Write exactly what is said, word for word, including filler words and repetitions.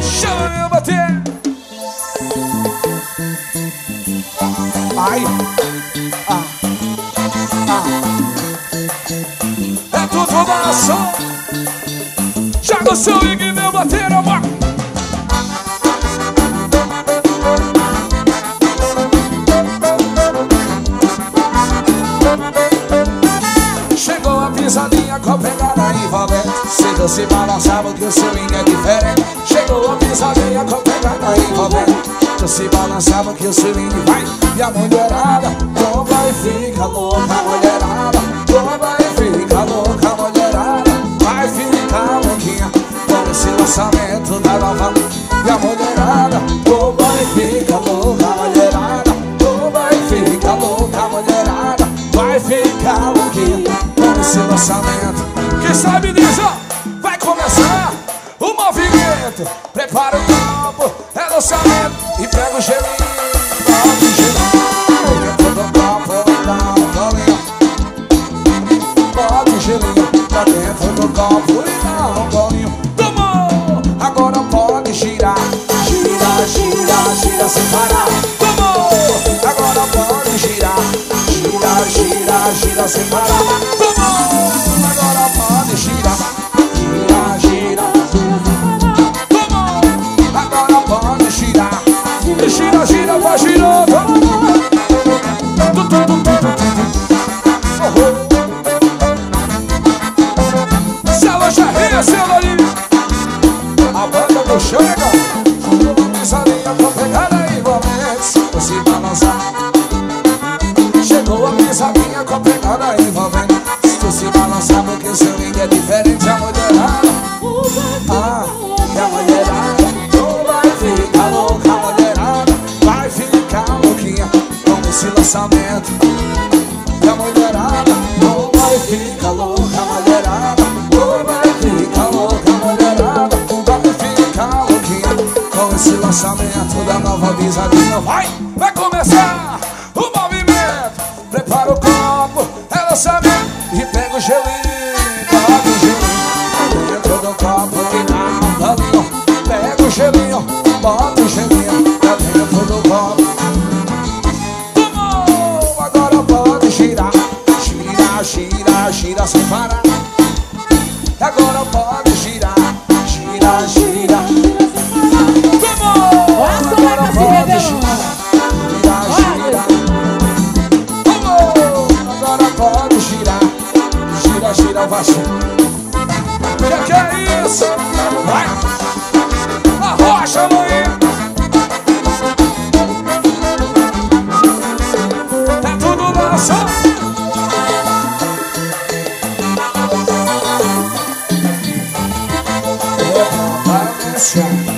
Chama meu bater. Ai, ah, ah. É tudo da ação. Joga o swing e meu bater, amor. Chegou a pisadinha com a pegada envolvente. Se você balançava que o swing é diferente. Chegou a pisadinha com a pegada envolvente. Se balançava que o swing vai. E a mulherada tomba e fica louca. A mulherada tomba e fica louca. A mulherada vai ficar louquinha com esse lançamento da nova. E a mulherada tomba e fica louca. A mulherada tomba e fica louca. A mulherada vai ficar louquinha com esse lançamento. Quem sabe disso, vai começar o movimento. Prepara o copo, é lançamento. E pega o gelinho, bota o gelinho dentro do copo, dá um golinho. Bota o gelinho pra dentro do copo e dá um golinho. Tomou! Agora pode girar. Gira, gira, gira sem parar. Tomou! Agora pode girar. Gira, gira, gira sem parar. Tomou! Agora pode girar. Gira, gira, tomou! Agora pode girar. Gira, gira, vai girando. Se ela já ria, se ela aí. A banda do chão é legal. Pisadinha com pegada envolvente. Se você balançar. Chegou a pisadinha com pegada envolvente. Se você balançar porque o swing é diferente. A mulherada, ah, e a mulherada não vai ficar louca. A mulherada vai ficar louquinha com esse lançamento. E a mulherada não vai ficar louca. A mulherada não vai ficar louca. A mulherada vai ficar louquinha com esse lançamento da nova pisadinha. Vai, vai começar o movimento. Prepara o copo, é lançamento. E pega o gelinho, bota o gelinho dentro do copo que dá um golinho. Pega o gelinho, bota o gelinho pra dentro do copo. Tomou! Agora pode girar. Gira, gira, gira sem parar. Agora pode girar. Gira, gira. Tomou! Agora pode girar. Gira, gira. Tomou! Agora pode girar. Gira, gira, vai. Que que é isso? Vai! Arrocha, mãe! É tudo nosso! É pra balançar.